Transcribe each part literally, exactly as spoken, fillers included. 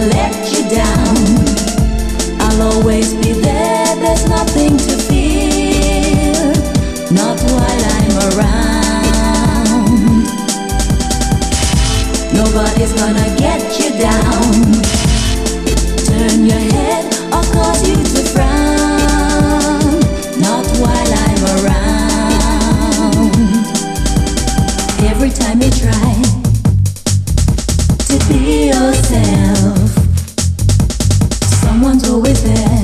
let you down. I'll always be there, there's nothing to fear, not while I'm around. Nobody's gonna get you down, turn your head or cause you to frown, not while I'm around. Every time you try to be yourself, someone's always there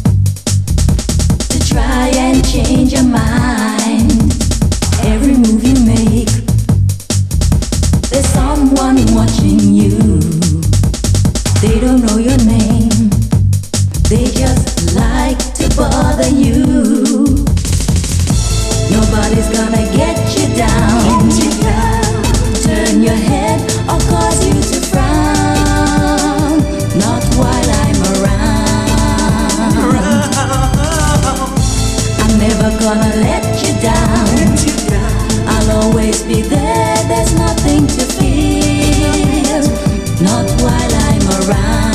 to try and change your mind. Every move you make, there's someone watching you. They don't know your name, they just like to bother you. Nobody's gonna get you down, get you down. Turn your head or cause you to frown, not while I'm around. I'm never gonna let you down, let you down. I'll always be there, there's nothing to fear, not while I'm around.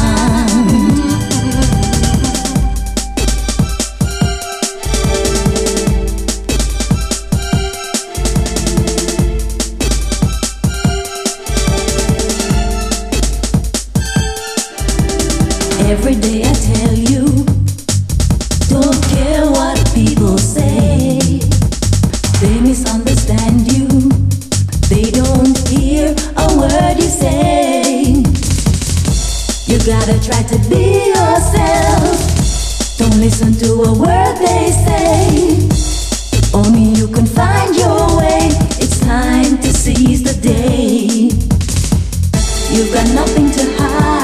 Every day I tell you, don't care what people say. They misunderstand you, they don't hear a word you say. You gotta try to be yourself, don't listen to a word they say. Only you can find your way, time to seize the day. You've got nothing to hide.